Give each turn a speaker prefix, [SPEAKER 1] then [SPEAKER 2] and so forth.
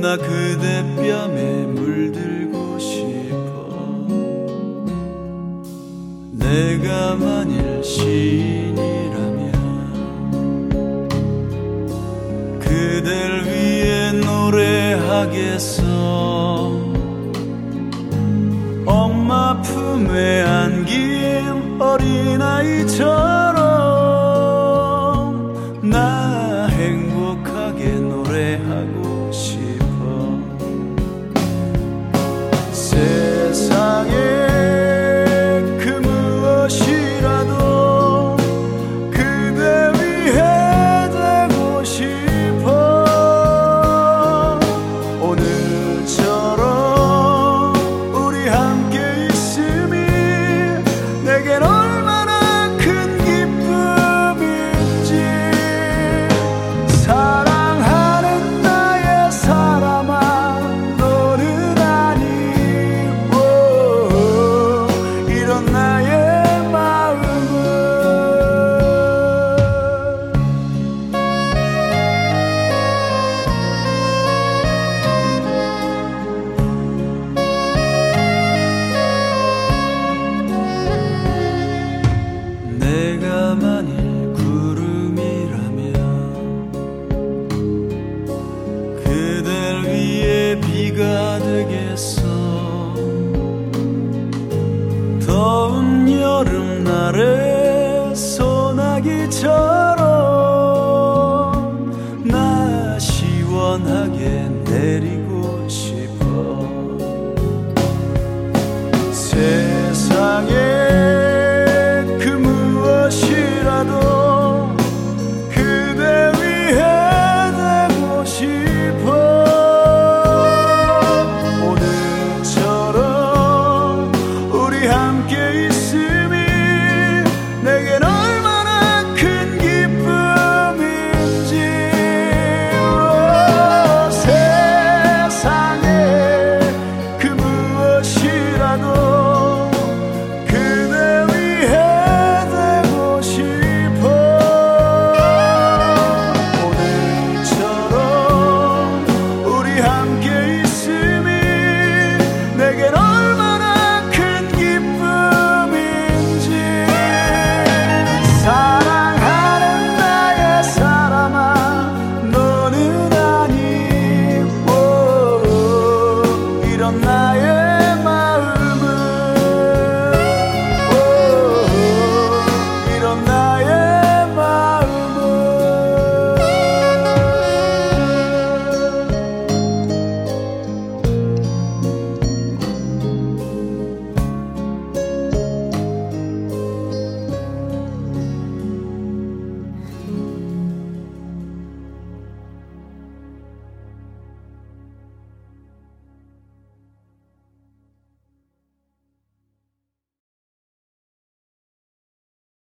[SPEAKER 1] 나 그대 뺨에 물들고 싶어. 내가 만일 시인이라면 그댈 위해 노래하겠어. 엄마 품에 안긴 어린아이처럼 나 행복하게 노래하고 싶어. 세상에 그 무엇이라도 그대 위해 되고 싶어. 오늘처럼 우리 함께 있음이 내겐 얼마나 큰 기쁨인지. 사랑하는 나의 사람아, 너는 아니고 이런 나의 마음은. 내가 만일 구름이라면 그댈 위해 비가 되겠어. 더운 여름날에 소나기처럼 나 시원하게 내리고